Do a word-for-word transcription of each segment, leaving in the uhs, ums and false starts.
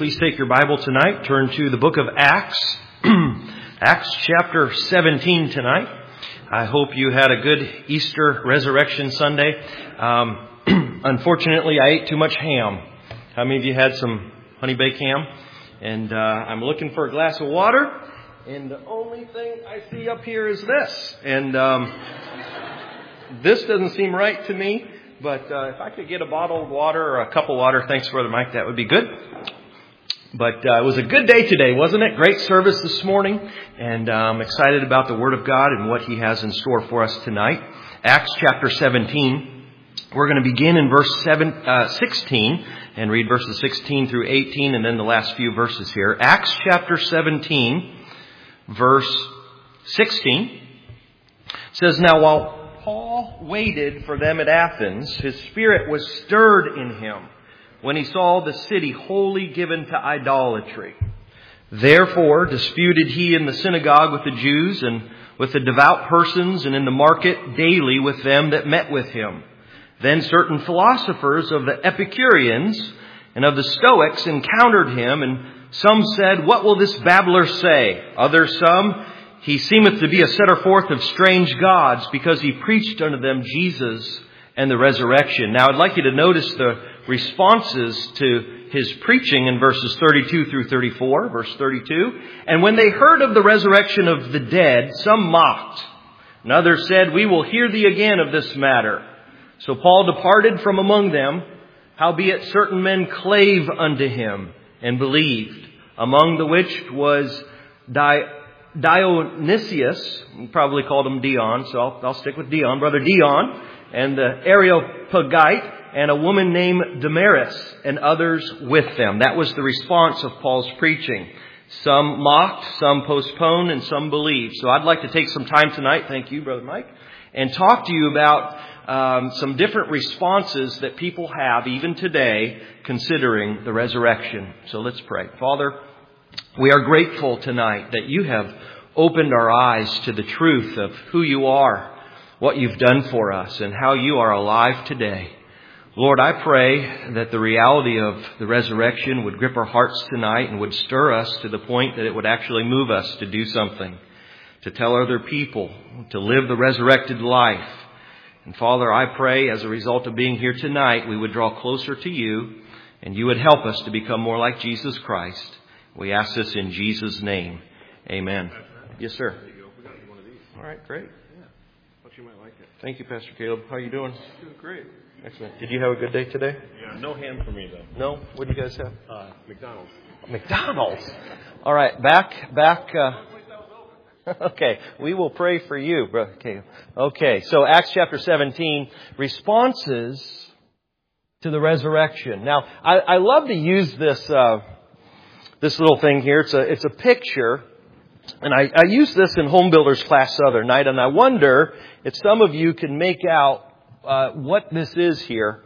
please take your Bible tonight. Turn to the book of Acts. Acts chapter seventeen tonight. I hope you had a good Easter Resurrection Sunday. Um, unfortunately, I ate too much ham. How many of you had some honey baked ham? And uh, I'm looking for a glass of water. And the only thing I see up here is this. And um, this doesn't seem right to me. But uh, if I could get a bottle of water or a cup of water, thanks, Brother Mike, that would be good. But uh, it was a good day today, wasn't it? Great service this morning. And uh, I'm excited about the Word of God and what He has in store for us tonight. Acts chapter seventeen. We're going to begin in verse seven, uh, sixteen and read verses sixteen through eighteen and then the last few verses here. Acts chapter seventeen, verse sixteen says, "Now while Paul waited for them at Athens, his spirit was stirred in him when he saw the city wholly given to idolatry. Therefore disputed he in the synagogue with the Jews and with the devout persons, and in the market daily with them that met with him. Then certain philosophers of the Epicureans and of the Stoics encountered him, and some said, 'What will this babbler say?' Others some, 'He seemeth to be a setter forth of strange gods, because he preached unto them Jesus and the resurrection.'" Now I'd like you to notice the responses to his preaching in verses thirty-two through thirty-four. Verse thirty-two, "And when they heard of the resurrection of the dead, some mocked, and others said, 'We will hear thee again of this matter.' So Paul departed from among them, howbeit certain men clave unto him and believed, among the which was Di. Dionysius," we probably called him Dion, so I'll, I'll stick with Dion, Brother Dion, and the Areopagite, and a woman named Damaris, and others with them. That was the response of Paul's preaching. Some mocked, some postponed, and some believed. So I'd like to take some time tonight, thank you, Brother Mike, and talk to you about um, some different responses that people have, even today, considering the resurrection. So let's pray. Father, we are grateful tonight that you have opened our eyes to the truth of who you are, what you've done for us, and how you are alive today. Lord, I pray that the reality of the resurrection would grip our hearts tonight and would stir us to the point that it would actually move us to do something, to tell other people, to live the resurrected life. And Father, I pray as a result of being here tonight, we would draw closer to you and you would help us to become more like Jesus Christ. We ask this in Jesus' name. Amen. Yes, sir. There you go. We got you one of these. All right, great. Yeah. Thought you might like it. Thank you, Pastor Caleb. How are you doing? Doing great. Excellent. Did you have a good day today? Yeah, no ham for me, though. No? What do you guys have? Uh, McDonald's. McDonald's. All right, back, back. Uh, okay, we will pray for you, Brother Caleb. Okay, so Acts chapter seventeen, responses to the resurrection. Now, I, I love to use this uh, this little thing here. It's a it's a picture, and I, I use this in Home Builders class the other night, and I wonder if some of you can make out uh, what this is here.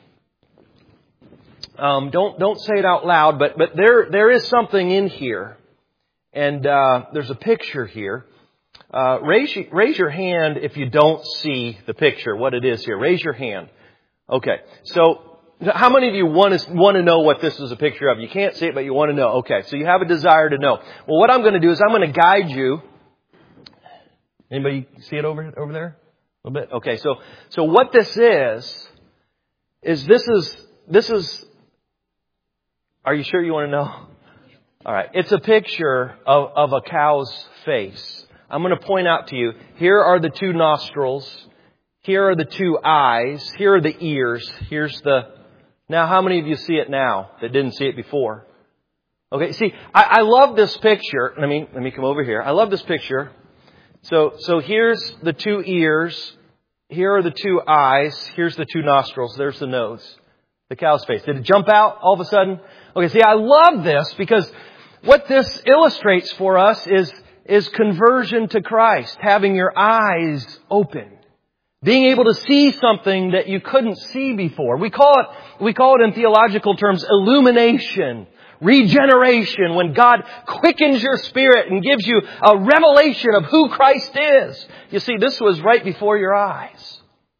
Um, don't don't say it out loud, but but there there is something in here, and uh, there's a picture here. Uh, raise raise your hand if you don't see the picture. What it is here? Raise your hand. Okay, so how many of you want to want to know what this is a picture of? You can't see it, but you want to know. Okay, so you have a desire to know. Well, what I'm going to do is I'm going to guide you. Anybody see it over over there? A little bit. Okay, so so what this is is this is this is. Are you sure you want to know? All right, it's a picture of of a cow's face. I'm going to point out to you. Here are the two nostrils. Here are the two eyes. Here are the ears. Here's the... Now, how many of you see it now that didn't see it before? Okay, see, I, I love this picture. Let me, let me come over here. I love this picture. So, so here's the two ears. Here are the two eyes. Here's the two nostrils. There's the nose. The cow's face. Did it jump out all of a sudden? Okay, see, I love this because what this illustrates for us is, is conversion to Christ. Having your eyes open. Being able to see something that you couldn't see before. We call it, we call it in theological terms, illumination, regeneration, when God quickens your spirit and gives you a revelation of who Christ is. You see, this was right before your eyes.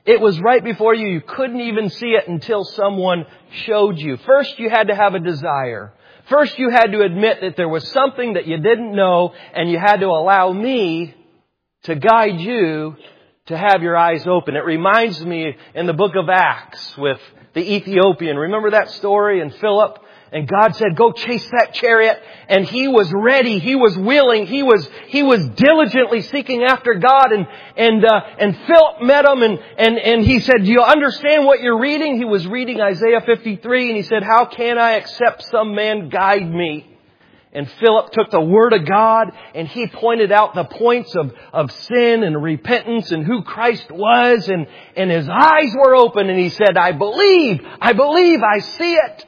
It was right before you. You couldn't even see it until someone showed you. First, you had to have a desire. First, you had to admit that there was something that you didn't know, and you had to allow me to guide you to have your eyes open. It reminds me in the book of Acts with the Ethiopian. Remember that story? And Philip? And God said, go chase that chariot. And he was ready. He was willing. He was, he was diligently seeking after God. And, and, uh, and Philip met him and, and, and he said, do you understand what you're reading? He was reading Isaiah fifty-three and he said, how can I except some man guide me? And Philip took the Word of God and he pointed out the points of, of sin and repentance and who Christ was. And, and his eyes were open and he said, I believe, I believe, I see it.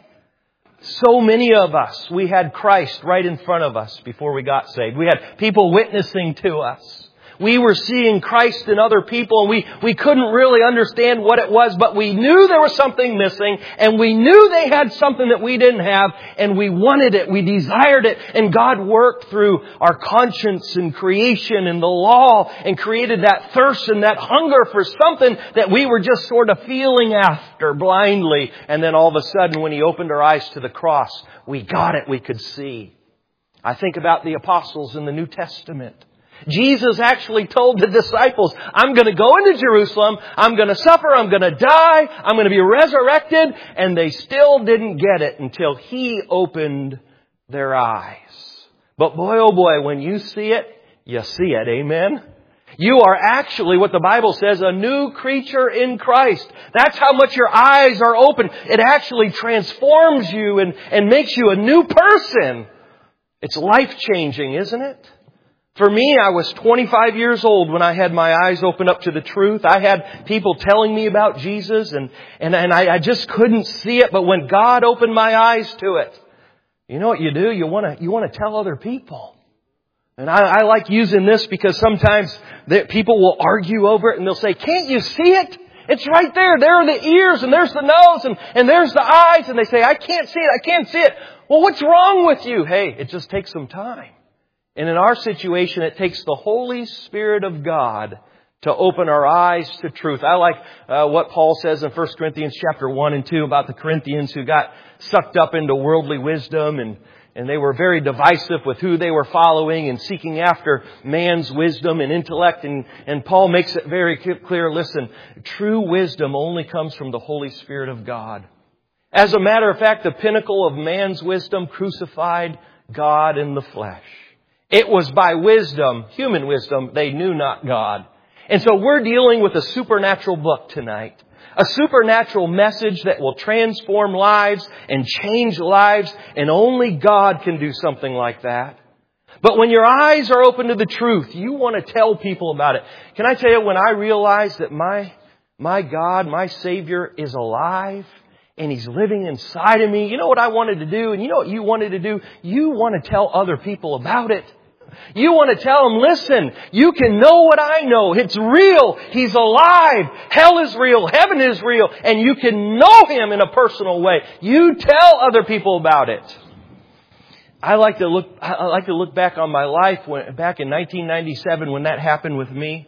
So many of us, we had Christ right in front of us before we got saved. We had people witnessing to us. We were seeing Christ in other people and we, we couldn't really understand what it was, but we knew there was something missing and we knew they had something that we didn't have and we wanted it, we desired it, and God worked through our conscience and creation and the law and created that thirst and that hunger for something that we were just sort of feeling after blindly. And then all of a sudden when He opened our eyes to the cross, we got it, we could see. I think about the apostles in the New Testament. Jesus actually told the disciples, I'm going to go into Jerusalem, I'm going to suffer, I'm going to die, I'm going to be resurrected. And they still didn't get it until He opened their eyes. But boy, oh boy, when you see it, you see it. Amen? You are actually, what the Bible says, a new creature in Christ. That's how much your eyes are open. It actually transforms you and, and makes you a new person. It's life-changing, isn't it? For me, I was twenty-five years old when I had my eyes opened up to the truth. I had people telling me about Jesus and, and, and I, I just couldn't see it. But when God opened my eyes to it, you know what you do? You want to, you want to tell other people. And I, I like using this because sometimes the, people will argue over it and they'll say, can't you see it? It's right there. There are the ears and there's the nose and, and there's the eyes. And they say, I can't see it. I can't see it. Well, what's wrong with you? Hey, it just takes some time. And in our situation, it takes the Holy Spirit of God to open our eyes to truth. I like uh, what Paul says in First Corinthians chapter one and two about the Corinthians who got sucked up into worldly wisdom and, and they were very divisive with who they were following and seeking after man's wisdom and intellect. And, and Paul makes it very clear, listen, true wisdom only comes from the Holy Spirit of God. As a matter of fact, the pinnacle of man's wisdom crucified God in the flesh. It was by wisdom, human wisdom, they knew not God. And so we're dealing with a supernatural book tonight. A supernatural message that will transform lives and change lives. And only God can do something like that. But when your eyes are open to the truth, you want to tell people about it. Can I tell you, when I realized that my, my God, my Savior is alive and He's living inside of me, you know what I wanted to do? And you know what you wanted to do? You want to tell other people about it. You want to tell them, listen, you can know what I know. It's real. He's alive. Hell is real. Heaven is real. And you can know Him in a personal way. You tell other people about it. I like to look, I like to look back on my life when, back in nineteen ninety-seven when that happened with me.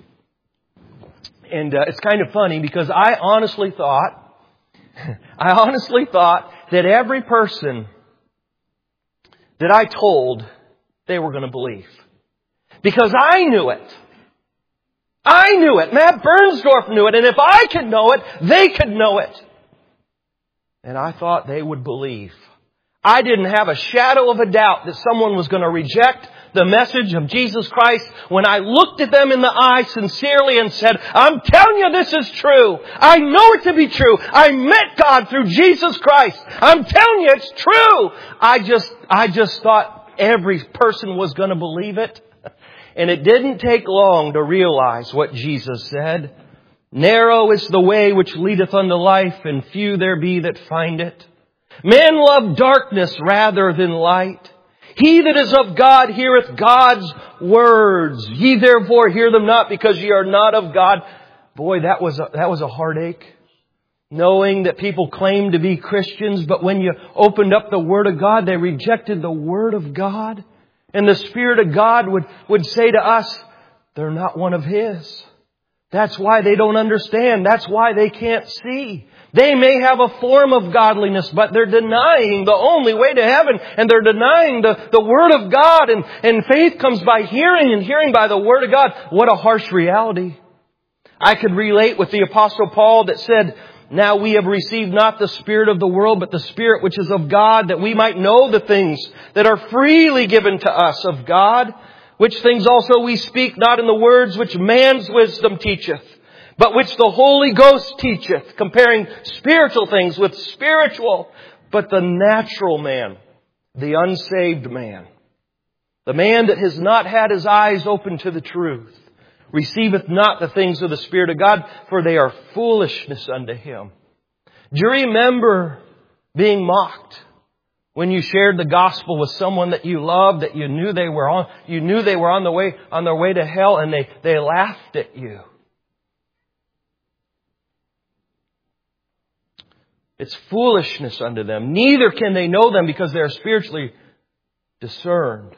And uh, it's kind of funny because I honestly thought, I honestly thought that every person that I told they were going to believe. Because I knew it. I knew it. Matt Bernsdorf knew it. And if I could know it, they could know it. And I thought they would believe. I didn't have a shadow of a doubt that someone was going to reject the message of Jesus Christ when I looked at them in the eye sincerely and said, I'm telling you this is true. I know it to be true. I met God through Jesus Christ. I'm telling you it's true. I just, I just thought every person was going to believe it. And it didn't take long to realize what Jesus said. Narrow is the way which leadeth unto life, and few there be that find it. Men love darkness rather than light. He that is of God heareth God's words. Ye therefore hear them not, because ye are not of God. Boy, that was a, that was a heartache. Knowing that people claimed to be Christians, but when you opened up the Word of God, they rejected the Word of God. And the Spirit of God would, would say to us, they're not one of His. That's why they don't understand. That's why they can't see. They may have a form of godliness, but they're denying the only way to heaven. And they're denying the, the Word of God. And, and faith comes by hearing, and hearing by the Word of God. What a harsh reality. I could relate with the Apostle Paul that said, now we have received not the spirit of the world, but the Spirit which is of God, that we might know the things that are freely given to us of God, which things also we speak not in the words which man's wisdom teacheth, but which the Holy Ghost teacheth, comparing spiritual things with spiritual. But the natural man, the unsaved man, the man that has not had his eyes open to the truth, receiveth not the things of the Spirit of God, for they are foolishness unto him. Do you remember being mocked when you shared the gospel with someone that you loved, that you knew they were on, you knew they were on the way, on their way to hell, and they, they laughed at you? It's foolishness unto them. Neither can they know them because they are spiritually discerned.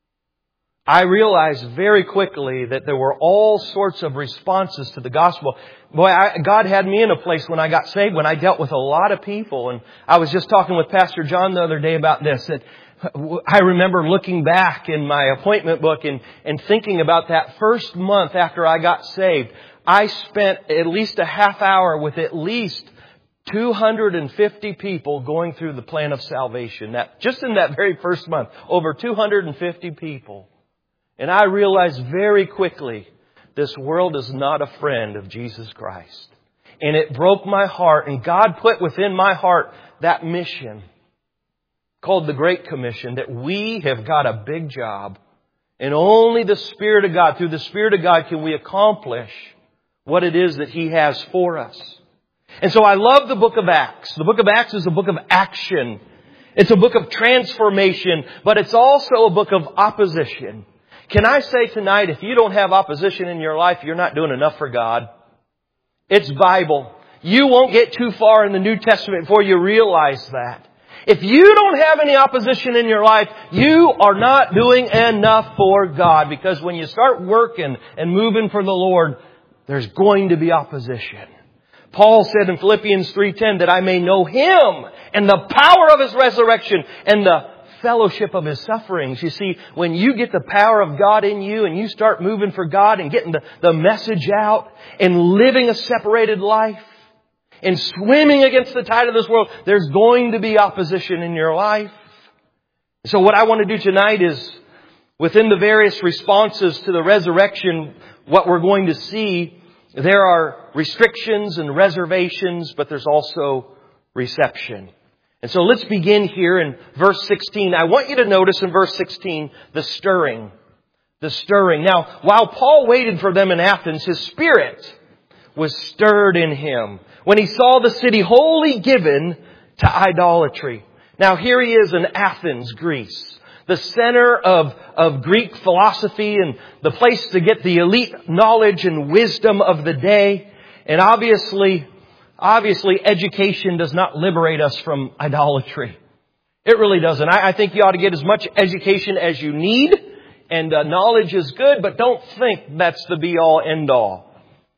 I realized very quickly that there were all sorts of responses to the gospel. Boy, I, God had me in a place when I got saved, when I dealt with a lot of people. And I was just talking with Pastor John the other day about this. That I remember looking back in my appointment book and, and thinking about that first month after I got saved. I spent at least a half hour with at least two hundred fifty people going through the plan of salvation. That just in that very first month, over two hundred fifty people. And I realized very quickly, this world is not a friend of Jesus Christ. And it broke my heart. And God put within my heart that mission called the Great Commission, that we have got a big job. And only the Spirit of God, through the Spirit of God, can we accomplish what it is that He has for us. And so I love the book of Acts. The book of Acts is a book of action. It's a book of transformation, but it's also a book of opposition. Can I say tonight, if you don't have opposition in your life, you're not doing enough for God. It's Bible. You won't get too far in the New Testament before you realize that. If you don't have any opposition in your life, you are not doing enough for God. Because when you start working and moving for the Lord, there's going to be opposition. Paul said in Philippians three ten that I may know Him and the power of His resurrection and the fellowship of His sufferings. You see, when you get the power of God in you and you start moving for God and getting the, the message out and living a separated life and swimming against the tide of this world, there's going to be opposition in your life. So what I want to do tonight is, within the various responses to the resurrection, what we're going to see, there are restrictions and reservations, but there's also reception. And so let's begin here in verse sixteen. I want you to notice in verse sixteen the stirring. The stirring. Now, while Paul waited for them in Athens, his spirit was stirred in him when he saw the city wholly given to idolatry. Now, here he is in Athens, Greece, the center of, of Greek philosophy and the place to get the elite knowledge and wisdom of the day. And obviously, Obviously, education does not liberate us from idolatry. It really doesn't. I, I think you ought to get as much education as you need. And uh, knowledge is good, but don't think that's the be-all, end-all.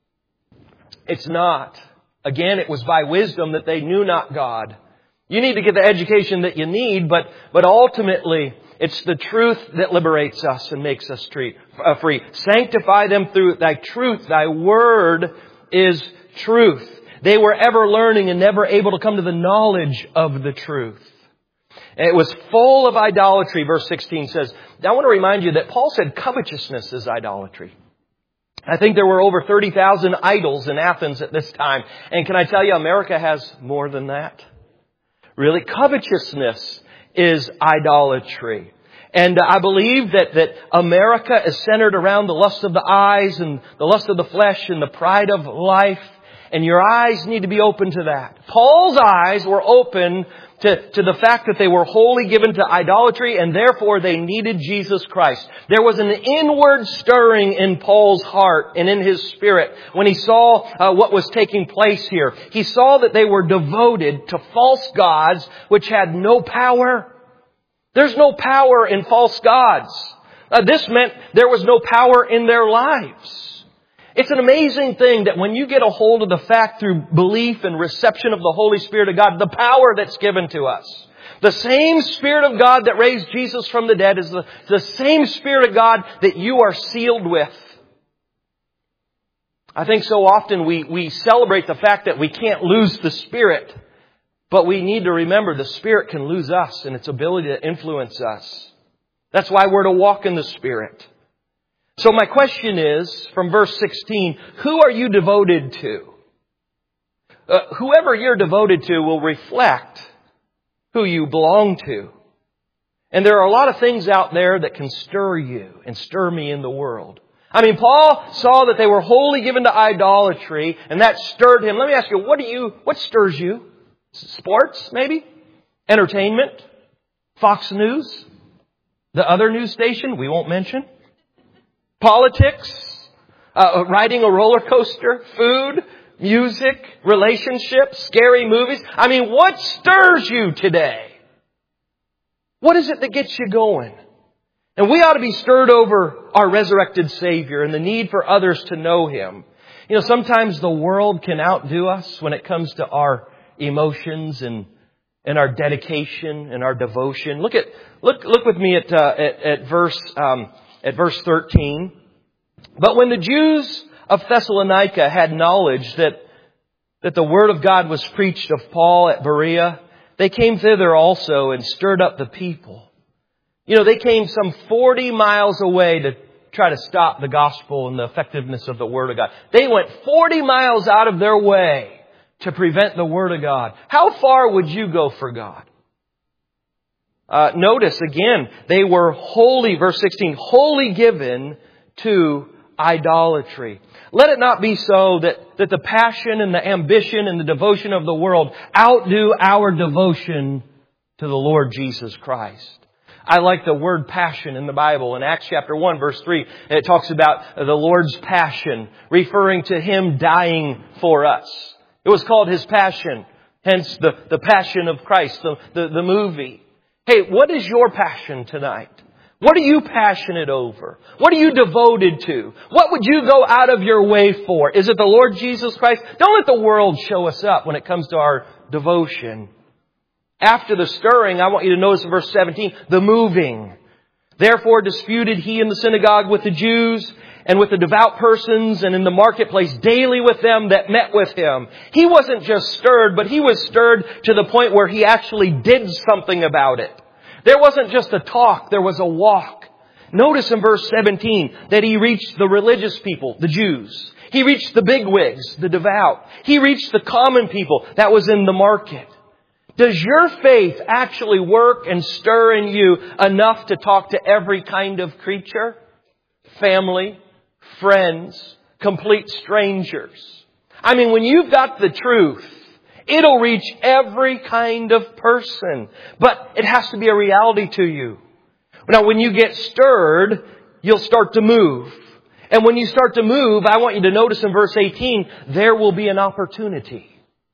It's not. Again, it was by wisdom that they knew not God. You need to get the education that you need, but, but ultimately, it's the truth that liberates us and makes us free. Sanctify them through Thy truth. Thy word is truth. They were ever learning and never able to come to the knowledge of the truth. And it was full of idolatry, verse sixteen says. Now I want to remind you that Paul said covetousness is idolatry. I think there were over thirty thousand idols in Athens at this time. And can I tell you, America has more than that? Really, covetousness is idolatry. And I believe that, that America is centered around the lust of the eyes and the lust of the flesh and the pride of life. And your eyes need to be open to that. Paul's eyes were open to, to the fact that they were wholly given to idolatry and therefore they needed Jesus Christ. There was an inward stirring in Paul's heart and in his spirit when he saw uh, what was taking place here. He saw that they were devoted to false gods which had no power. There's no power in false gods. Uh, this meant there was no power in their lives. It's an amazing thing that when you get a hold of the fact through belief and reception of the Holy Spirit of God, the power that's given to us. The same Spirit of God that raised Jesus from the dead is the, the same Spirit of God that you are sealed with. I think so often we, we celebrate the fact that we can't lose the Spirit, but we need to remember the Spirit can lose us and its ability to influence us. That's why we're to walk in the Spirit. So my question is, from verse sixteen, who are you devoted to? Uh, whoever you're devoted to will reflect who you belong to. And there are a lot of things out there that can stir you and stir me in the world. I mean, Paul saw that they were wholly given to idolatry, and that stirred him. Let me ask you, what do you, what stirs you? Sports, maybe? Entertainment? Fox News? The other news station we won't mention? Politics, uh, riding a roller coaster, food, music, relationships, scary movies. I mean, what stirs you today? What is it that gets you going? And we ought to be stirred over our resurrected Savior and the need for others to know Him. You know, sometimes the world can outdo us when it comes to our emotions and and our dedication and our devotion. Look at look look with me at uh, at, at verse. Um, At verse thirteen, but when the Jews of Thessalonica had knowledge that, that the word of God was preached of Paul at Berea, they came thither also and stirred up the people. You know, they came some forty miles away to try to stop the gospel and the effectiveness of the word of God. They went forty miles out of their way to prevent the word of God. How far would you go for God? Uh, notice again, they were wholly, verse sixteen, wholly given to idolatry. Let it not be so that, that the passion and the ambition and the devotion of the world outdo our devotion to the Lord Jesus Christ. I like the word passion in the Bible. In Acts chapter one, verse three, it talks about the Lord's passion, referring to Him dying for us. It was called His passion, hence the, the Passion of Christ, the, the, the movie. Hey, what is your passion tonight? What are you passionate over? What are you devoted to? What would you go out of your way for? Is it the Lord Jesus Christ? Don't let the world show us up when it comes to our devotion. After the stirring, I want you to notice in verse seventeen, the moving. Therefore disputed he in the synagogue with the Jews and with the devout persons and in the marketplace daily with them that met with him. He wasn't just stirred, but he was stirred to the point where he actually did something about it. There wasn't just a talk, there was a walk. Notice in verse seventeen that he reached the religious people, the Jews. He reached the bigwigs, the devout. He reached the common people that was in the market. Does your faith actually work and stir in you enough to talk to every kind of creature? Family, friends, complete strangers. I mean, when you've got the truth, it'll reach every kind of person. But it has to be a reality to you. Now, when you get stirred, you'll start to move. And when you start to move, I want you to notice in verse eighteen, there will be an opportunity.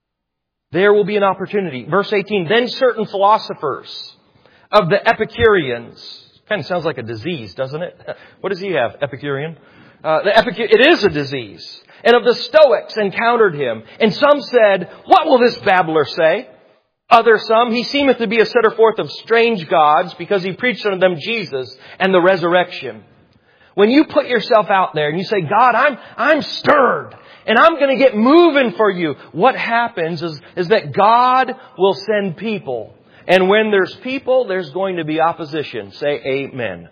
There will be an opportunity. Verse eighteen, then certain philosophers of the Epicureans. Kind of sounds like a disease, doesn't it? What does he have? Epicurean? Uh, the Epicure- it is a disease. And of the Stoics encountered him. And some said, what will this babbler say? Other some, he seemeth to be a setter forth of strange gods, because he preached unto them Jesus and the resurrection. When you put yourself out there and you say, God, I'm, I'm stirred and I'm going to get moving for you. What happens is, is that God will send people. And when there's people, there's going to be opposition. Say amen.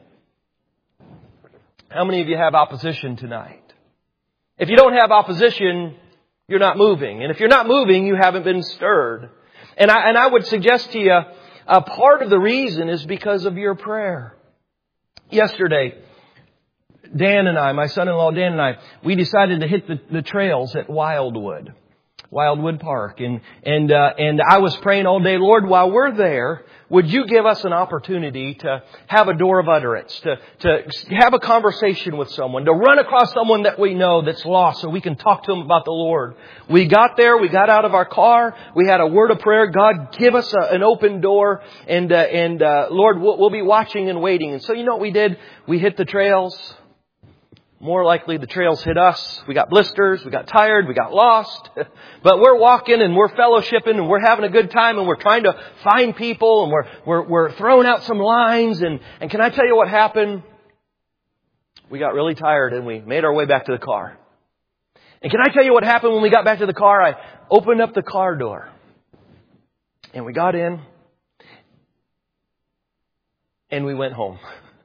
How many of you have opposition tonight? If you don't have opposition, you're not moving. And if you're not moving, you haven't been stirred. And I, and I would suggest to you, a part of the reason is because of your prayer. Yesterday, Dan and I, my son-in-law Dan and I, we decided to hit the, the trails at Wildwood, Wildwood Park. And, and, uh, and I was praying all day, Lord, while we're there, would you give us an opportunity to have a door of utterance, to, to have a conversation with someone, to run across someone that we know that's lost so we can talk to them about the Lord. We got there, we got out of our car, we had a word of prayer. God, give us a, an open door, and, uh, and, uh, Lord, we'll, we'll be watching and waiting. And so you know what we did? We hit the trails. more likely the trails hit us. We got blisters, we got tired, we got lost. But we're walking and we're fellowshipping and we're having a good time and we're trying to find people and we're we're we're throwing out some lines and, and can I tell you what happened? We got really tired and we made our way back to the car. And can I tell you what happened when we got back to the car? I opened up the car door. And we got in. And we went home.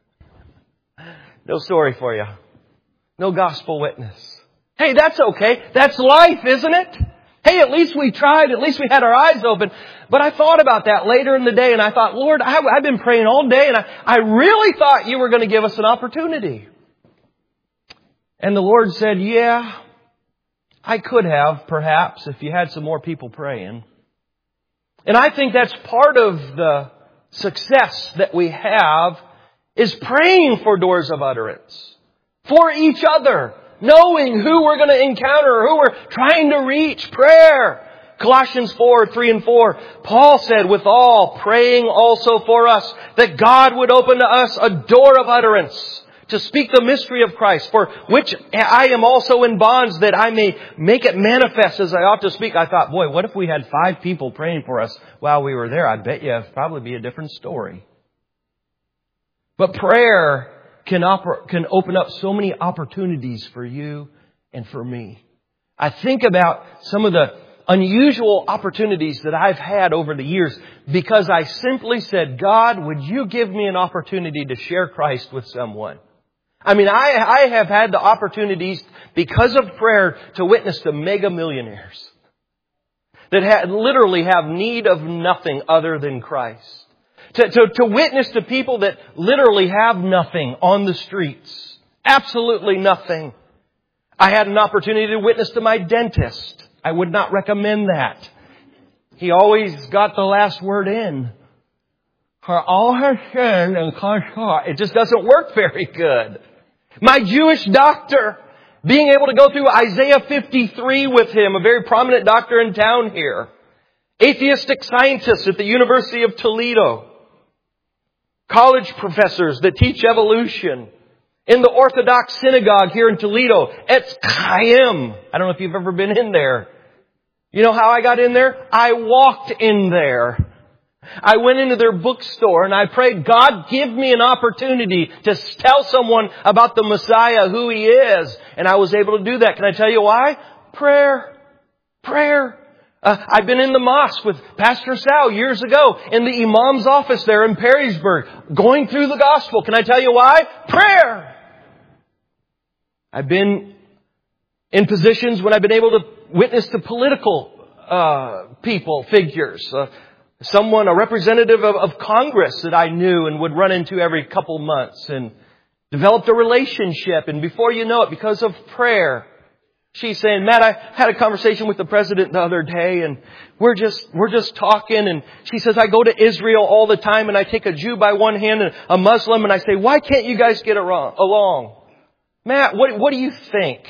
No story for you. No gospel witness. Hey, that's okay. That's life, isn't it? Hey, at least we tried. At least we had our eyes open. But I thought about that later in the day and I thought, Lord, I, I've been praying all day and I, I really thought you were going to give us an opportunity. And the Lord said, yeah, I could have, perhaps, if you had some more people praying. And I think that's part of the success that we have is praying for doors of utterance. For each other. Knowing who we're going to encounter, who we're trying to reach. Prayer. Colossians four, three and four. Paul said, withal, praying also for us, that God would open to us a door of utterance. To speak the mystery of Christ, for which I am also in bonds, that I may make it manifest as I ought to speak. I thought, boy, what if we had five people praying for us while we were there? I bet you it'd probably be a different story. But prayer can, oper- can open up so many opportunities for you and for me. I think about some of the unusual opportunities that I've had over the years because I simply said, God, would you give me an opportunity to share Christ with someone? I mean, I, I have had the opportunities because of prayer to witness to mega millionaires that ha- literally have need of nothing other than Christ. To, to, to witness to people that literally have nothing on the streets. Absolutely nothing. I had an opportunity to witness to my dentist. I would not recommend that. He always got the last word in. For all her sin and come short. It just doesn't work very good. My Jewish doctor, being able to go through Isaiah fifty-three with him, a very prominent doctor in town here. Atheistic scientists at the University of Toledo. College professors that teach evolution. In the Orthodox synagogue here in Toledo, Etz Chaim. I don't know if you've ever been in there. You know how I got in there? I walked in there. I went into their bookstore and I prayed, God, give me an opportunity to tell someone about the Messiah, who He is. And I was able to do that. Can I tell you why? Prayer. Prayer. Uh, I've been in the mosque with Pastor Sal years ago in the Imam's office there in Perrysburg, going through the gospel. Can I tell you why? Prayer. I've been in positions when I've been able to witness to political uh, people, figures. Uh, someone, a representative of, of Congress that I knew and would run into every couple months, and developed a relationship. And before you know it, because of prayer, she's saying, Matt, I had a conversation with the president the other day and we're just, we're just talking. And she says, I go to Israel all the time and I take a Jew by one hand and a Muslim and I say, why can't you guys get along? Matt, what, what do you think?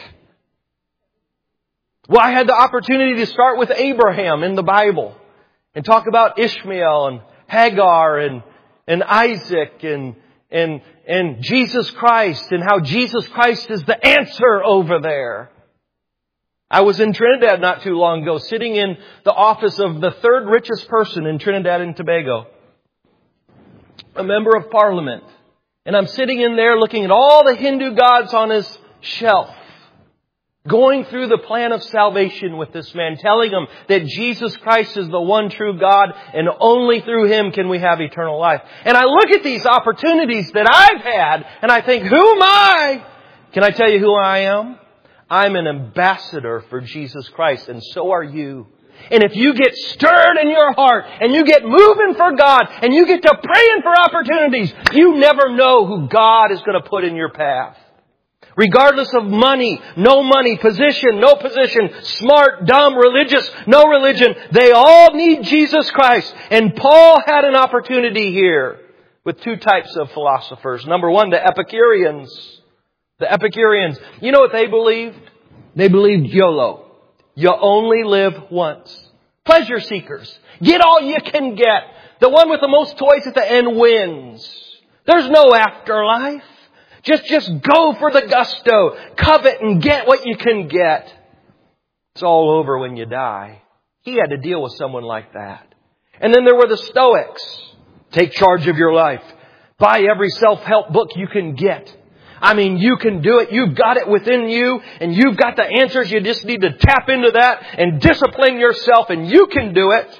Well, I had the opportunity to start with Abraham in the Bible and talk about Ishmael and Hagar and, and Isaac and, and, and Jesus Christ and how Jesus Christ is the answer over there. I was in Trinidad not too long ago, sitting in the office of the third richest person in Trinidad and Tobago, a member of parliament. And I'm sitting in there looking at all the Hindu gods on his shelf, going through the plan of salvation with this man, telling him that Jesus Christ is the one true God and only through Him can we have eternal life. And I look at these opportunities that I've had and I think, who am I? Can I tell you who I am? I'm an ambassador for Jesus Christ, and so are you. And if you get stirred in your heart, and you get moving for God, and you get to praying for opportunities, you never know who God is going to put in your path. Regardless of money, no money, position, no position, smart, dumb, religious, no religion, they all need Jesus Christ. And Paul had an opportunity here with two types of philosophers. Number one, the Epicureans. The Epicureans, you know what they believed? They believed YOLO. You only live once. Pleasure seekers. Get all you can get. The one with the most toys at the end wins. There's no afterlife. Just, just go for the gusto. Covet and get what you can get. It's all over when you die. He had to deal with someone like that. And then there were the Stoics. Take charge of your life. Buy every self-help book you can get. I mean, you can do it. You've got it within you and you've got the answers. You just need to tap into that and discipline yourself and you can do it.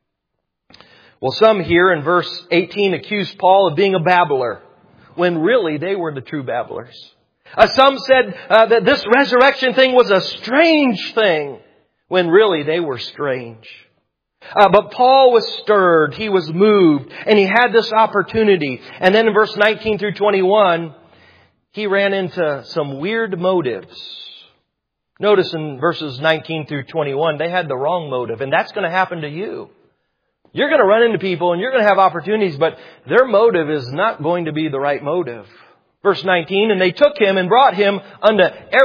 Well, some here in verse eighteen accuse Paul of being a babbler when really they were the true babblers. Uh, some said uh, that this resurrection thing was a strange thing when really they were strange. Uh, but Paul was stirred. He was moved and he had this opportunity. And then in verse nineteen through twenty-one, he ran into some weird motives. Notice in verses nineteen through twenty-one, they had the wrong motive. And that's going to happen to you. You're going to run into people and you're going to have opportunities, but their motive is not going to be the right motive. Verse nineteen, and they took him and brought him unto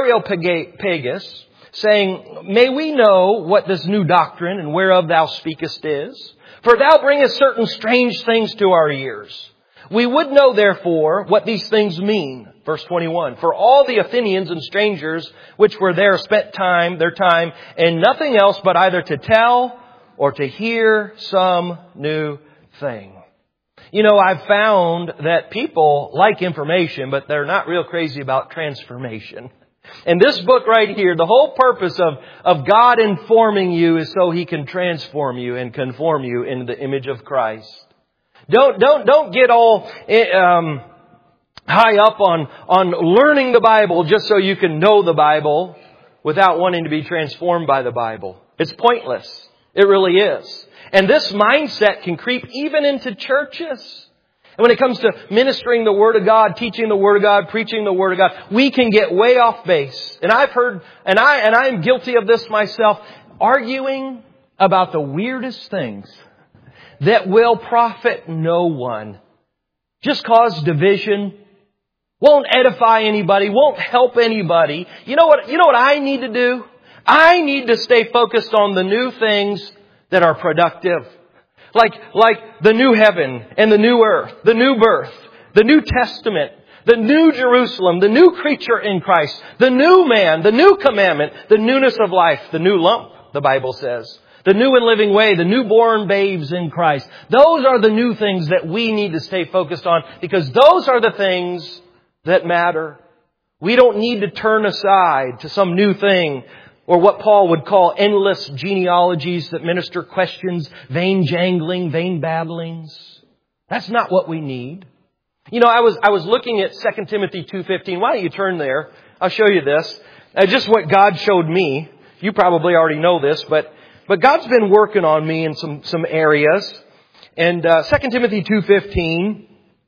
Areopagus, saying, May we know what this new doctrine and whereof thou speakest is? For thou bringest certain strange things to our ears. We would know therefore what these things mean. Verse twenty-one, For all the Athenians and strangers which were there spent time, their time, in nothing else but either to tell or to hear some new thing. You know, I've found that people like information, but they're not real crazy about transformation. And this book right here, the whole purpose of, of God informing you is so He can transform you and conform you into the image of Christ. Don't, don't, don't get all um, high up on, on learning the Bible just so you can know the Bible without wanting to be transformed by the Bible. It's pointless. It really is. And this mindset can creep even into churches. And when it comes to ministering the Word of God, teaching the Word of God, preaching the Word of God, we can get way off base. And I've heard, and I, and I am guilty of this myself, arguing about the weirdest things that will profit no one. Just cause division. Won't edify anybody. Won't help anybody. You know what, you know what I need to do? I need to stay focused on the new things that are productive. Like, like the new heaven and the new earth, the new birth, the New Testament, the new Jerusalem, the new creature in Christ, the new man, the new commandment, the newness of life, the new lump, the Bible says. The new and living way, the newborn babes in Christ. Those are the new things that we need to stay focused on because those are the things that matter. We don't need to turn aside to some new thing or what Paul would call endless genealogies that minister questions, vain jangling, vain babblings. That's not what we need. You know, I was I was looking at Second Timothy two fifteen. Why don't you turn there? I'll show you this. Uh, just what God showed me. You probably already know this, but but God's been working on me in some some areas. And uh, Second Timothy two fifteen,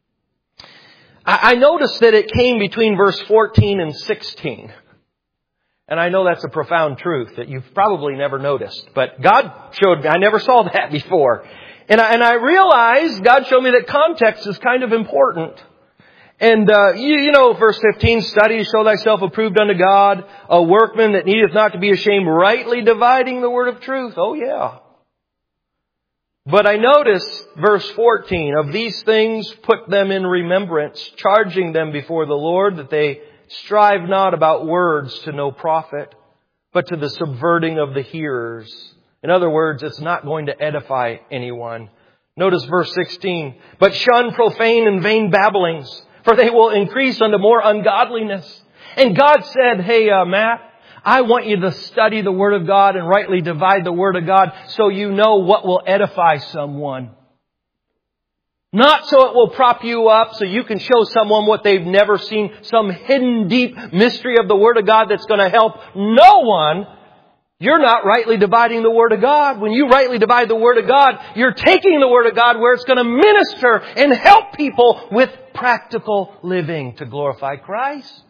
I, I noticed that it came between verse fourteen and sixteen. And I know that's a profound truth that you've probably never noticed. But God showed me, I never saw that before. And I, and I realized, God showed me that context is kind of important. And, uh, you, you know, verse fifteen, study to show thyself approved unto God, a workman that needeth not to be ashamed, rightly dividing the word of truth. Oh yeah. But I notice verse fourteen, of these things put them in remembrance, charging them before the Lord that they strive not about words to no profit, but to the subverting of the hearers. In other words, it's not going to edify anyone. Notice verse sixteen. But shun profane and vain babblings, for they will increase unto more ungodliness. And God said, hey, uh, Matt, I want you to study the Word of God and rightly divide the Word of God so you know what will edify someone. Not so it will prop you up so you can show someone what they've never seen, some hidden deep mystery of the Word of God that's going to help no one. You're not rightly dividing the Word of God. When you rightly divide the Word of God, you're taking the Word of God where it's going to minister and help people with practical living to glorify Christ.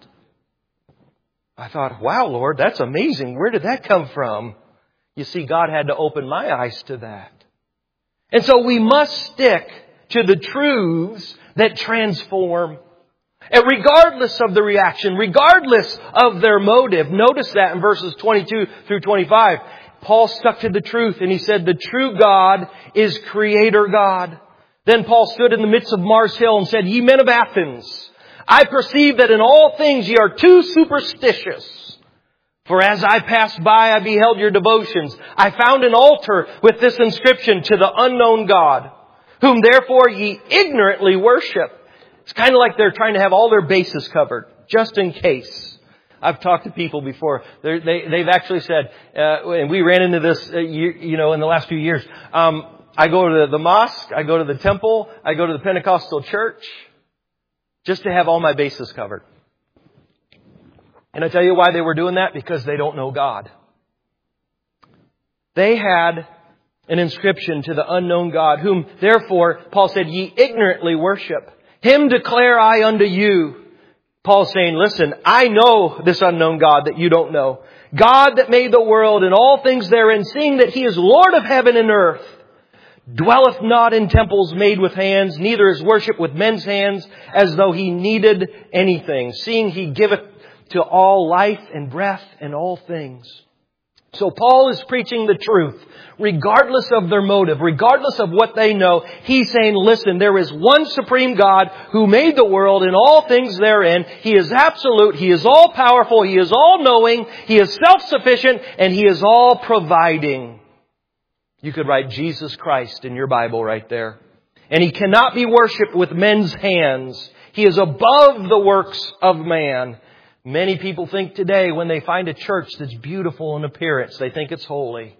I thought, wow, Lord, that's amazing. Where did that come from? You see, God had to open my eyes to that. And so we must stick to the truths that transform. And regardless of the reaction, regardless of their motive, notice that in verses twenty-two through twenty-five, Paul stuck to the truth and he said, the true God is Creator God. Then Paul stood in the midst of Mars Hill and said, ye men of Athens, I perceive that in all things ye are too superstitious. For as I passed by, I beheld your devotions. I found an altar with this inscription, to the unknown God, whom therefore ye ignorantly worship. It's kind of like they're trying to have all their bases covered, just in case. I've talked to people before. They're, they, they've actually said, uh, and we ran into this, uh, you, you know, in the last few years. Um, I go to the mosque, I go to the temple, I go to the Pentecostal church, just to have all my bases covered. And I tell you why they were doing that? Because they don't know God. They had an inscription to the unknown God, whom therefore, Paul said, ye ignorantly worship. Him declare I unto you. Paul's saying, listen, I know this unknown God that you don't know. God that made the world and all things therein, seeing that He is Lord of heaven and earth, dwelleth not in temples made with hands, neither is worship with men's hands, as though He needed anything, seeing He giveth to all life and breath and all things. So Paul is preaching the truth, regardless of their motive, regardless of what they know. He's saying, listen, there is one supreme God who made the world and all things therein. He is absolute. He is all powerful. He is all knowing. He is self-sufficient, and He is all providing. You could write Jesus Christ in your Bible right there. And He cannot be worshipped with men's hands. He is above the works of man. Many people think today when they find a church that's beautiful in appearance, they think it's holy.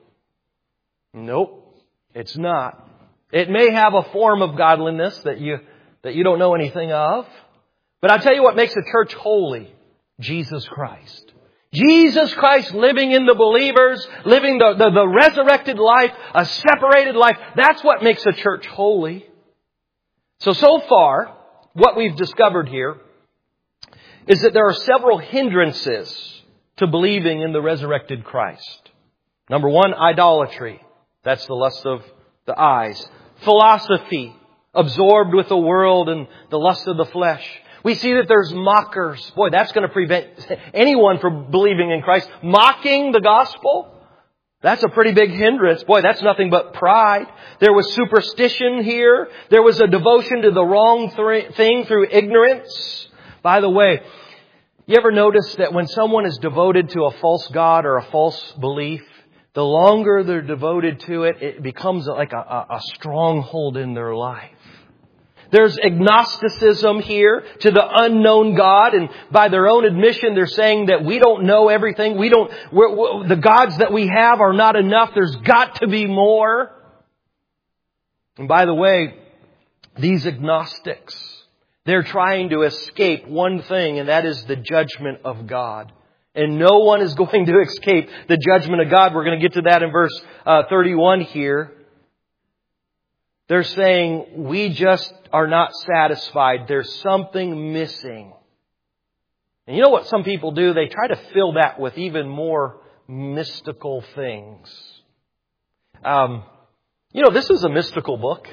Nope, it's not. It may have a form of godliness that you, that you don't know anything of. But I'll tell you what makes a church holy. Jesus Christ. Jesus Christ living in the believers, living the, the, the resurrected life, a separated life. That's what makes a church holy. So, so far, what we've discovered here is that there are several hindrances to believing in the resurrected Christ. Number one, idolatry. That's the lust of the eyes. Philosophy, absorbed with the world and the lust of the flesh. We see that there's mockers. Boy, that's going to prevent anyone from believing in Christ. Mocking the gospel. That's a pretty big hindrance. Boy, that's nothing but pride. There was superstition here. There was a devotion to the wrong th- thing through ignorance. By the way, you ever notice that when someone is devoted to a false god or a false belief, the longer they're devoted to it, it becomes like a, a, a stronghold in their life. There's agnosticism here to the unknown God, and by their own admission, they're saying that we don't know everything. We don't. We're, we're, the gods that we have are not enough. There's got to be more. And by the way, these agnostics, they're trying to escape one thing, and that is the judgment of God. And no one is going to escape the judgment of God. We're going to get to that in verse uh, thirty-one here. They're saying, we just are not satisfied. There's something missing. And you know what some people do? They try to fill that with even more mystical things. Um, you know, this is a mystical book.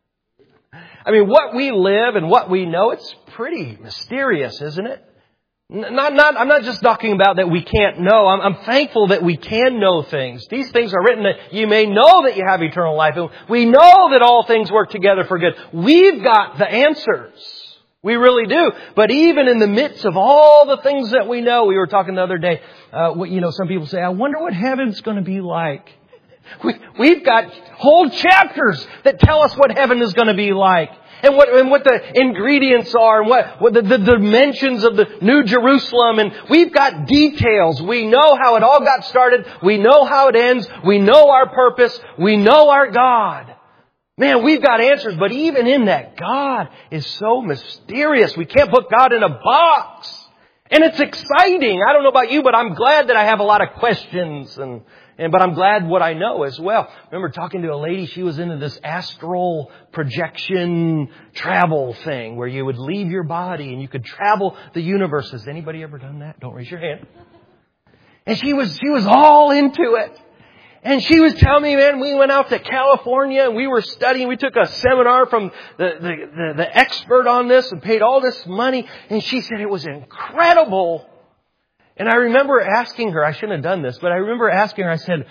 I mean, what we live and what we know, it's pretty mysterious, isn't it? Not, not, I'm not just talking about that we can't know. I'm, I'm thankful that we can know things. These things are written that you may know that you have eternal life. And we know that all things work together for good. We've got the answers. We really do. But even in the midst of all the things that we know, we were talking the other day, uh, you know, some people say, I wonder what heaven's going to be like. We, we've got whole chapters that tell us what heaven is going to be like. And what, and what the ingredients are, and what, what the, the dimensions of the New Jerusalem. And we've got details. We know how it all got started. We know how it ends. We know our purpose. We know our God. Man, we've got answers. But even in that, God is so mysterious. We can't put God in a box. And it's exciting. I don't know about you, but I'm glad that I have a lot of questions and And, but I'm glad what I know as well. I remember talking to a lady, she was into this astral projection travel thing where you would leave your body and you could travel the universe. Has anybody ever done that? Don't raise your hand. And she was, she was all into it. And she was telling me, man, we went out to California and we were studying. We took a seminar from the, the, the, the expert on this and paid all this money. And she said it was incredible. And I remember asking her, I shouldn't have done this, but I remember asking her, I said,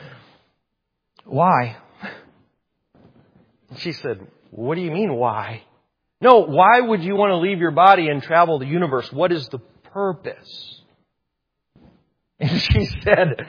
why? And she said, what do you mean why? No, why would you want to leave your body and travel the universe? What is the purpose? And she said,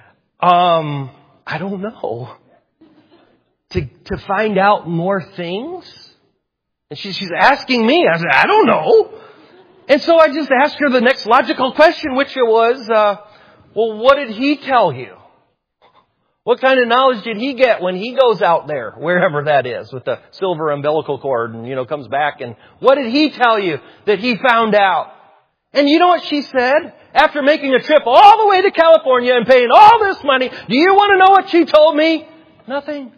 um, I don't know. To, to find out more things? And she, she's asking me. I said, I don't know. And so I just asked her the next logical question, which it was, uh, well, what did he tell you? What kind of knowledge did he get when he goes out there, wherever that is, with the silver umbilical cord and, you know, comes back? And what did he tell you that he found out? And you know what she said? After making a trip all the way to California and paying all this money, do you want to know what she told me? Nothing.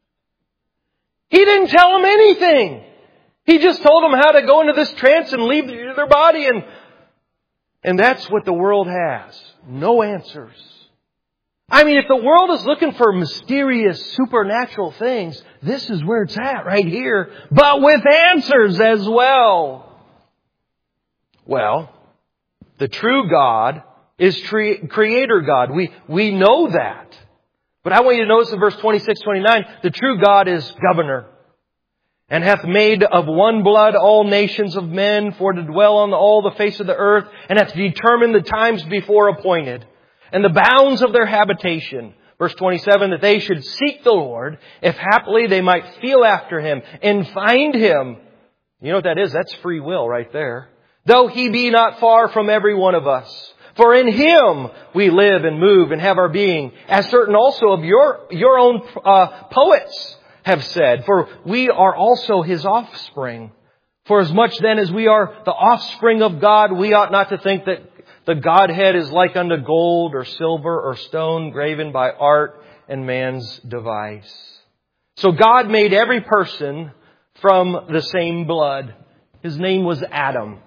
He didn't tell them anything. He just told them how to go into this trance and leave their body. And, and that's what the world has. No answers. I mean, if the world is looking for mysterious, supernatural things, this is where it's at right here. But with answers as well. Well, the true God is tre- Creator God. We, we know that. But I want you to notice in verse twenty-six, twenty-nine, the true God is governor. And hath made of one blood all nations of men for to dwell on all the face of the earth, and hath determined the times before appointed, and the bounds of their habitation. Verse twenty-seven, that they should seek the Lord, if haply they might feel after Him, and find Him. You know what that is? That's free will right there. Though He be not far from every one of us. For in Him we live and move and have our being, as certain also of your, your own uh, poets have said, for we are also His offspring. For as much then as we are the offspring of God, we ought not to think that the Godhead is like unto gold or silver or stone graven by art and man's device. So God made every person from the same blood. His name was Adam.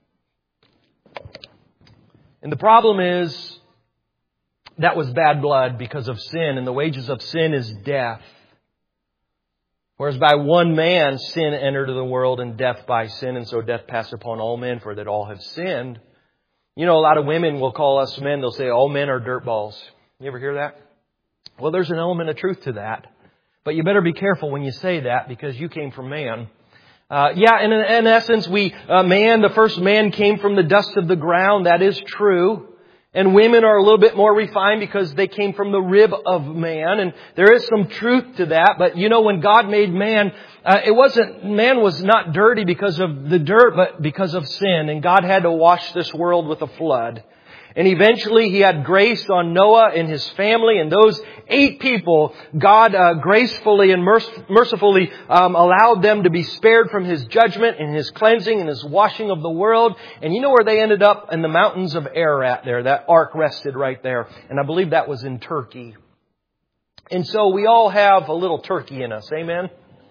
And the problem is, that was bad blood because of sin, and the wages of sin is death. Whereas by one man sin entered the world, and death by sin, and so death passed upon all men, for that all have sinned. You know, a lot of women will call us men, they'll say, all men are dirtballs. You ever hear that? Well, there's an element of truth to that. But you better be careful when you say that, because you came from man. Uh, yeah, in, in essence, we, uh, man, the first man came from the dust of the ground. That is true. And women are a little bit more refined because they came from the rib of man. And there is some truth to that. But you know, when God made man, uh, it wasn't, man was not dirty because of the dirt, but because of sin. And God had to wash this world with a flood. And eventually He had grace on Noah and his family, and those eight people, God uh, gracefully and merc- mercifully um, allowed them to be spared from His judgment and His cleansing and His washing of the world. And you know where they ended up? In the mountains of Ararat there. That ark rested right there. And I believe that was in Turkey. And so we all have a little turkey in us. Amen?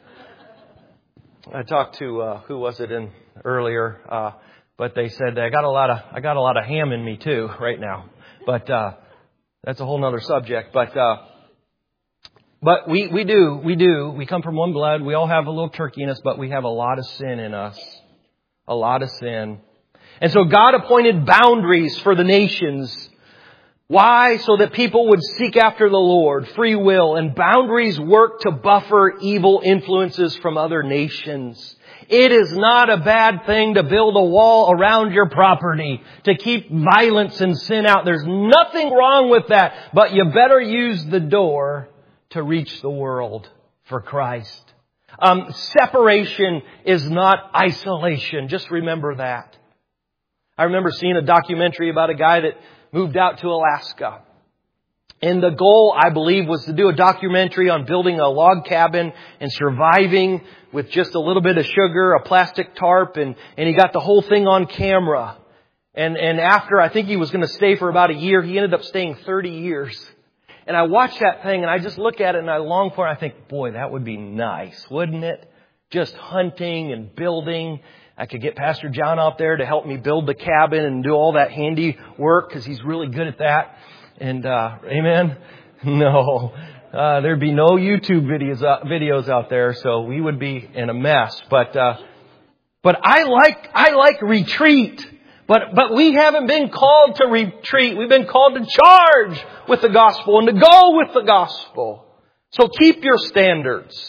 I talked to, uh, who was it in earlier? Uh, But they said, I got a lot of, I got a lot of ham in me too right now. But, uh, that's a whole nother subject. But, uh, but we, we do, we do. We come from one blood. We all have a little turkey in us, but we have a lot of sin in us. A lot of sin. And so God appointed boundaries for the nations. Why? So that people would seek after the Lord, free will, and boundaries work to buffer evil influences from other nations. It is not a bad thing to build a wall around your property to keep violence and sin out. There's nothing wrong with that, but you better use the door to reach the world for Christ. Um, separation is not isolation. Just remember that. I remember seeing a documentary about a guy that moved out to Alaska. And the goal, I believe, was to do a documentary on building a log cabin and surviving with just a little bit of sugar, a plastic tarp, and, and he got the whole thing on camera. And, and after, I think he was going to stay for about a year, he ended up staying thirty years. And I watched that thing and I just look at it and I long for it. I think, boy, that would be nice, wouldn't it? Just hunting and building. I could get Pastor John out there to help me build the cabin and do all that handy work because he's really good at that. And, uh, amen? No, uh, there'd be no YouTube videos, uh, videos out there. So we would be in a mess. But, uh, but I like, I like retreat. But, but we haven't been called to retreat. We've been called to charge with the gospel and to go with the gospel. So keep your standards.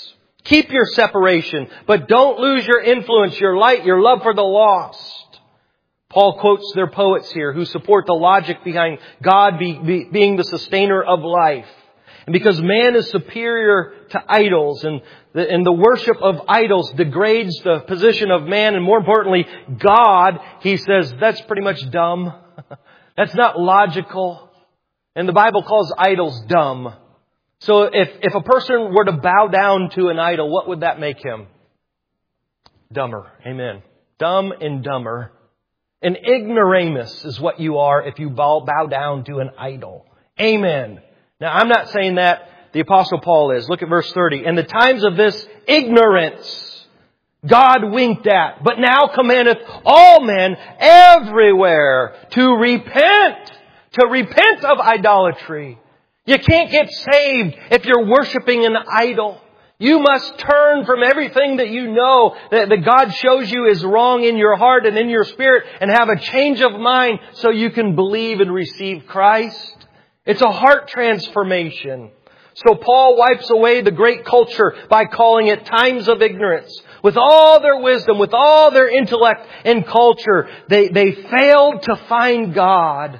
Keep your separation, but don't lose your influence, your light, your love for the lost. Paul quotes their poets here who support the logic behind God be, be, being the sustainer of life. And because man is superior to idols and the, and the worship of idols degrades the position of man and more importantly, God, he says, that's pretty much dumb. That's not logical. And the Bible calls idols dumb. So if, if a person were to bow down to an idol, what would that make him? Dumber. Amen. Dumb and dumber. An ignoramus is what you are if you bow, bow down to an idol. Amen. Now, I'm not saying that. The Apostle Paul is. Look at verse thirty. In the times of this ignorance, God winked at, but now commandeth all men everywhere to repent. To repent of idolatry. You can't get saved if you're worshiping an idol. You must turn from everything that you know that, that God shows you is wrong in your heart and in your spirit and have a change of mind so you can believe and receive Christ. It's a heart transformation. So Paul wipes away the great culture by calling it times of ignorance. With all their wisdom, with all their intellect and culture, they, they failed to find God.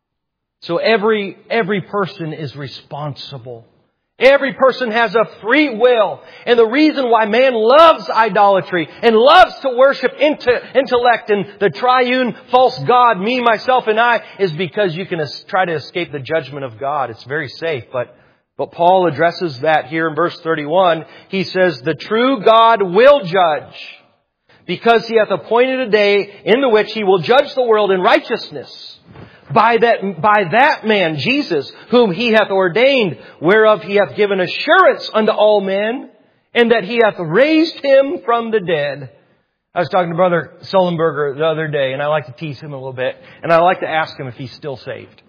So every, every person is responsible. Every person has a free will. And the reason why man loves idolatry and loves to worship intellect and the triune false God, me, myself, and I, is because you can try to escape the judgment of God. It's very safe. But, but Paul addresses that here in verse thirty-one. He says, the true God will judge, because He hath appointed a day in the which He will judge the world in righteousness. By that, by that man, Jesus, whom He hath ordained, whereof He hath given assurance unto all men, and that He hath raised Him from the dead. I was talking to Brother Sullenberger the other day, and I like to tease him a little bit, and I like to ask him if he's still saved.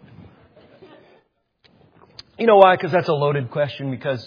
You know why? Because that's a loaded question, because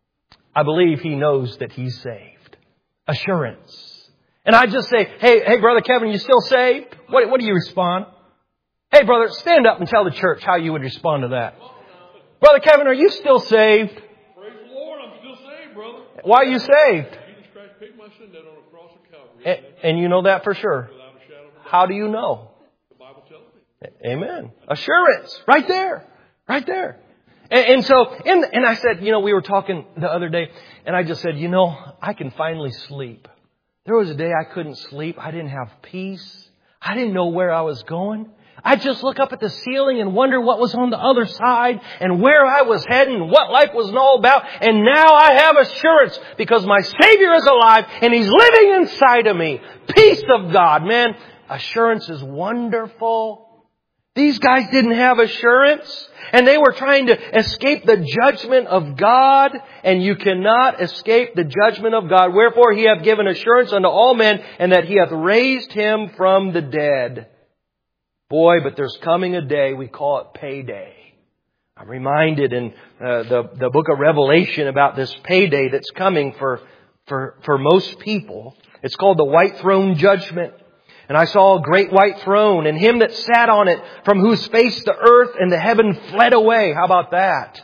I believe he knows that he's saved. Assurance. And I just say, hey, hey, Brother Kevin, you still saved? What, what do you respond? Hey, brother, stand up and tell the church how you would respond to that. Brother Kevin, are you still saved? Praise the Lord, I'm still saved, brother. Why are you saved? Jesus Christ paid my sin debt on the cross of Calvary. And, and you know that for sure. Without a shadow of a doubt. How do you know? The Bible tells me. Amen. Assurance. Right there. Right there. And, and so, and, and I said, you know, we were talking the other day, and I just said, you know, I can finally sleep. There was a day I couldn't sleep. I didn't have peace. I didn't know where I was going. I'd just look up at the ceiling and wonder what was on the other side and where I was heading and what life was all about. And now I have assurance because my Savior is alive and He's living inside of me. Peace of God, man. Assurance is wonderful. These guys didn't have assurance, and they were trying to escape the judgment of God, and you cannot escape the judgment of God. Wherefore He hath given assurance unto all men, and that He hath raised Him from the dead. Boy, but there's coming a day, we call it payday. I'm reminded in uh, the, the book of Revelation about this payday that's coming for, for, for most people. It's called the White Throne Judgment. And I saw a great white throne, and Him that sat on it, from whose face the earth and the heaven fled away. How about that?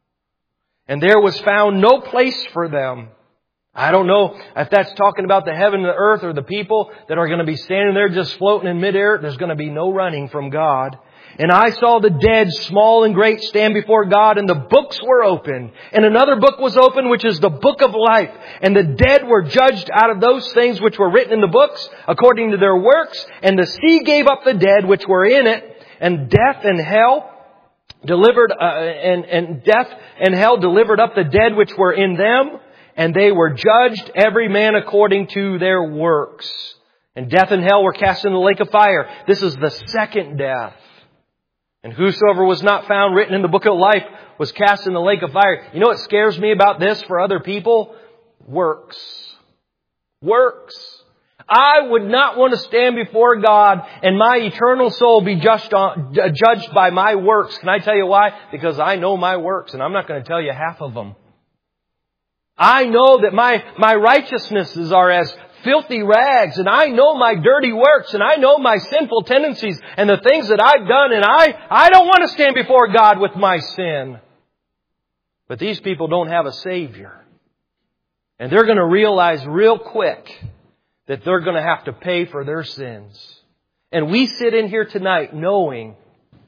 And there was found no place for them. I don't know if that's talking about the heaven and the earth or the people that are going to be standing there just floating in midair. There's going to be no running from God. And I saw the dead, small and great, stand before God, and the books were open. And another book was open, which is the book of life. And the dead were judged out of those things which were written in the books, according to their works. And the sea gave up the dead which were in it, and death and hell delivered, uh, and, and death and hell delivered up the dead which were in them. And they were judged, every man according to their works. And death and hell were cast in the lake of fire. This is the second death. And whosoever was not found written in the book of life was cast in the lake of fire. You know what scares me about this for other people? Works. Works. I would not want to stand before God and my eternal soul be judged, on, judged by my works. Can I tell you why? Because I know my works, and I'm not going to tell you half of them. I know that my, my righteousnesses are as filthy rags, and I know my dirty works, and I know my sinful tendencies and the things that I've done, and I, I don't want to stand before God with my sin. But these people don't have a Savior. And they're going to realize real quick that they're going to have to pay for their sins. And we sit in here tonight knowing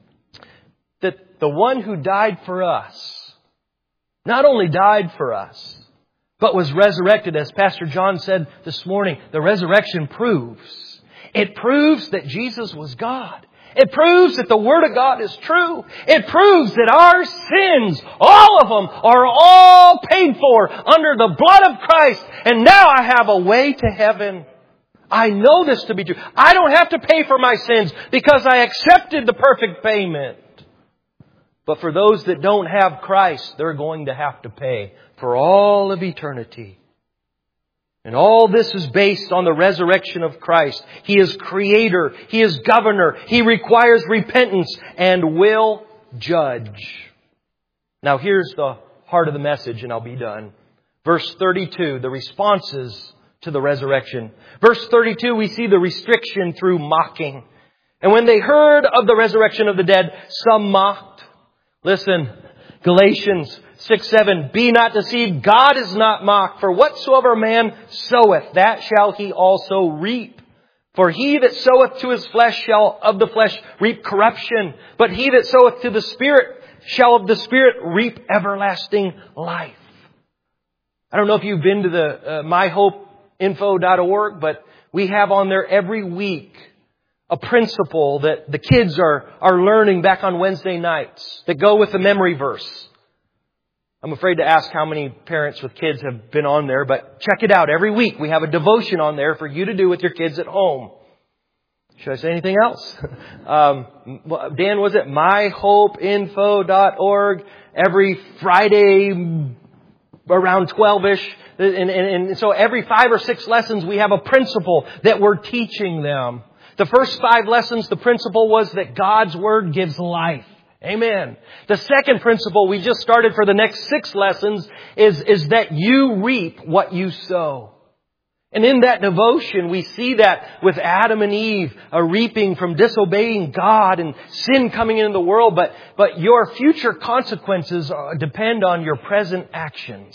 that the one who died for us not only died for us, but was resurrected. As Pastor John said this morning, the resurrection proves. It proves that Jesus was God. It proves that the Word of God is true. It proves that our sins, all of them, are all paid for under the blood of Christ. And now I have a way to heaven. I know this to be true. I don't have to pay for my sins because I accepted the perfect payment. But for those that don't have Christ, they're going to have to pay for all of eternity. And all this is based on the resurrection of Christ. He is Creator. He is Governor. He requires repentance and will judge. Now here's the heart of the message, and I'll be done. Verse thirty-two, the responses to the resurrection. Verse thirty-two, we see the restriction through mocking. And when they heard of the resurrection of the dead, some mocked. Listen, Galatians six seven, be not deceived, God is not mocked. For whatsoever man soweth, that shall he also reap. For he that soweth to his flesh shall of the flesh reap corruption. But he that soweth to the Spirit shall of the Spirit reap everlasting life. I don't know if you've been to the uh, my hope info dot org, but we have on there every week a principle that the kids are, are learning back on Wednesday nights that go with the memory verse. I'm afraid to ask how many parents with kids have been on there, but check it out. Every week we have a devotion on there for you to do with your kids at home. Should I say anything else? um, Dan, was it my hope info dot org? Every Friday around twelve-ish. And, and, and so every five or six lessons we have a principle that we're teaching them. The first five lessons, the principle was that God's Word gives life. Amen. The second principle we just started for the next six lessons is, is that you reap what you sow. And in that devotion, we see that with Adam and Eve, a reaping from disobeying God and sin coming into the world. But, but your future consequences depend on your present actions.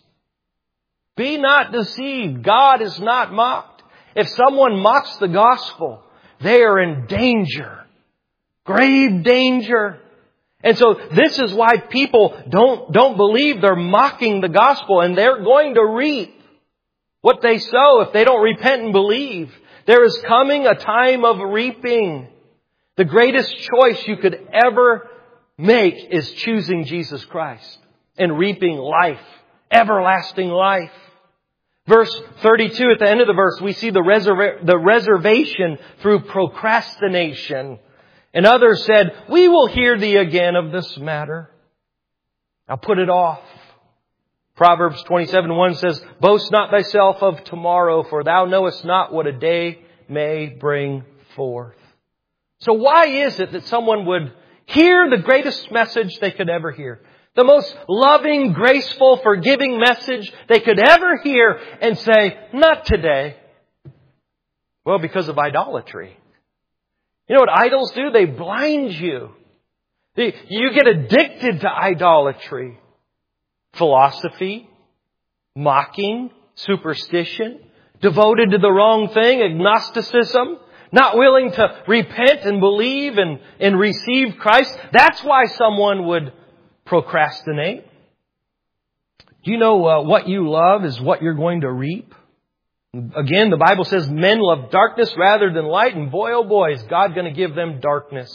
Be not deceived. God is not mocked. If someone mocks the gospel, they are in danger. Grave danger. And so this is why people don't, don't believe they're mocking the gospel, and they're going to reap what they sow if they don't repent and believe. There is coming a time of reaping. The greatest choice you could ever make is choosing Jesus Christ and reaping life, everlasting life. Verse thirty-two, at the end of the verse, we see the, reserva- the reservation through procrastination. And others said, we will hear thee again of this matter. Now put it off. Proverbs twenty-seven one says, boast not thyself of tomorrow, for thou knowest not what a day may bring forth. So why is it that someone would hear the greatest message they could ever hear? The most loving, graceful, forgiving message they could ever hear and say, not today. Well, because of idolatry. You know what idols do? They blind you. You get addicted to idolatry. Philosophy, mocking, superstition, devoted to the wrong thing, agnosticism, not willing to repent and believe and, and receive Christ. That's why someone would procrastinate. Do you know uh, what you love is what you're going to reap? Again, the Bible says men love darkness rather than light. And boy, oh boy, is God going to give them darkness.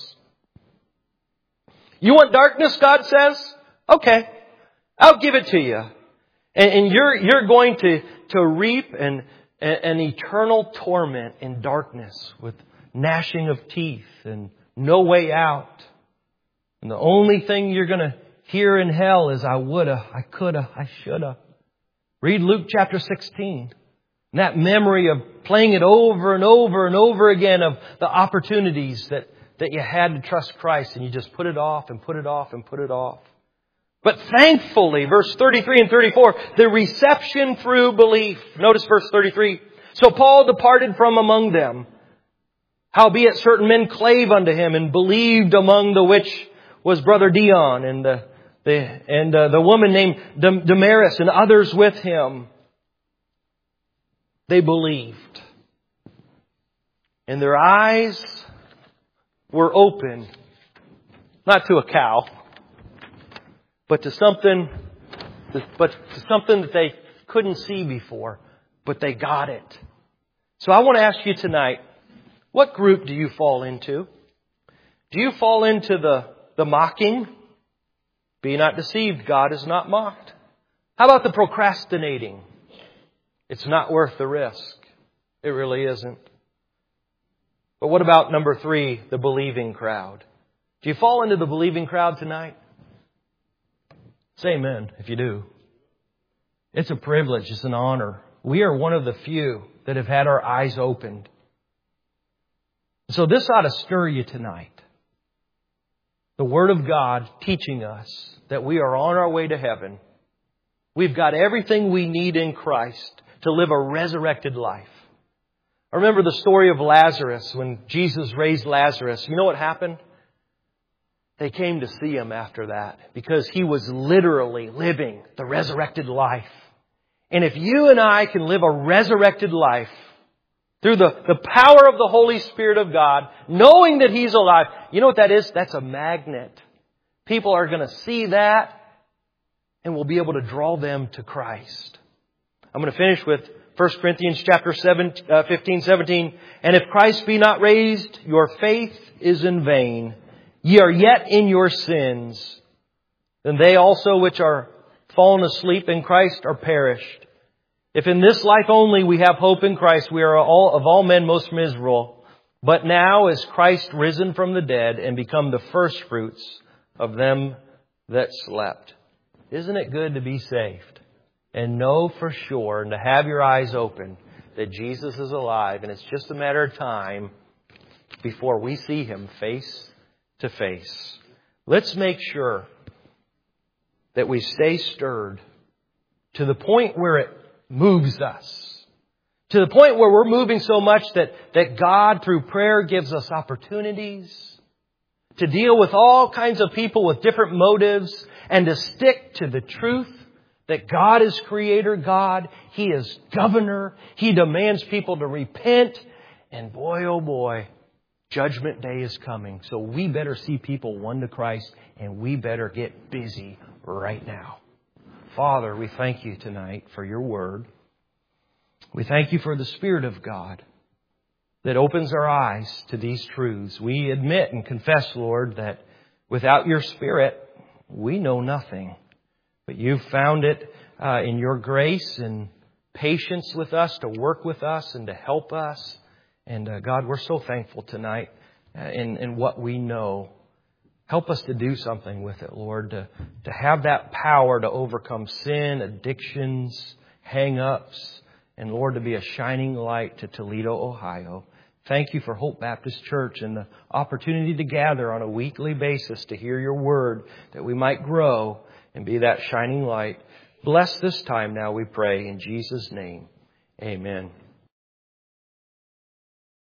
You want darkness, God says? Okay, I'll give it to you. And, and you're, you're going to, to reap an, an eternal torment in darkness with gnashing of teeth and no way out. And the only thing you're going to hear in hell is I woulda, I coulda, I shoulda. Read Luke chapter sixteen. And that memory of playing it over and over and over again of the opportunities that, that you had to trust Christ, and you just put it off and put it off and put it off. But thankfully, verse thirty-three and thirty-four, the reception through belief. Notice verse thirty-three. So Paul departed from among them. Howbeit certain men clave unto him and believed, among the which was brother Dion and the, the and uh, the woman named Damaris and others with him. they believed. And their eyes were open, not to a cow, but to something, but to something that they couldn't see before, but they got it. So I want to ask you tonight, what group do you fall into? Do you fall into the, the mocking? Be not deceived, God is not mocked. How about the procrastinating? It's not worth the risk. It really isn't. But what about number three, the believing crowd? Do you fall into the believing crowd tonight? Say amen if you do. It's a privilege. It's an honor. We are one of the few that have had our eyes opened. So this ought to stir you tonight. The Word of God teaching us that we are on our way to heaven. We've got everything we need in Christ to live a resurrected life. I remember the story of Lazarus when Jesus raised Lazarus. You know what happened? They came to see Him after that because He was literally living the resurrected life. And if you and I can live a resurrected life through the, the power of the Holy Spirit of God, knowing that He's alive, you know what that is? That's a magnet. People are going to see that and we'll be able to draw them to Christ. I'm going to finish with First Corinthians chapter seven, uh, fifteen, seventeen. And if Christ be not raised, your faith is in vain. Ye are yet in your sins. Then they also which are fallen asleep in Christ are perished. If in this life only we have hope in Christ, we are all of all men most miserable. But now is Christ risen from the dead and become the firstfruits of them that slept. Isn't it good to be saved and know for sure and to have your eyes open that Jesus is alive and it's just a matter of time before we see Him face to face? Let's make sure that we stay stirred to the point where it moves us. To the point where we're moving so much that, that God through prayer gives us opportunities to deal with all kinds of people with different motives and to stick to the truth that God is Creator God. He is Governor. He demands people to repent. And boy, oh boy, Judgment Day is coming. So we better see people won to Christ and we better get busy right now. Father, we thank You tonight for Your Word. We thank You for the Spirit of God that opens our eyes to these truths. We admit and confess, Lord, that without Your Spirit, we know nothing. But You've found it uh, in Your grace and patience with us to work with us and to help us. And uh, God, we're so thankful tonight uh, in, in what we know. Help us to do something with it, Lord, to, to have that power to overcome sin, addictions, hang-ups, and Lord, to be a shining light to Toledo, Ohio. Thank You for Hope Baptist Church and the opportunity to gather on a weekly basis to hear Your Word, that we might grow and be that shining light. Bless this time now, we pray, in Jesus' name. Amen.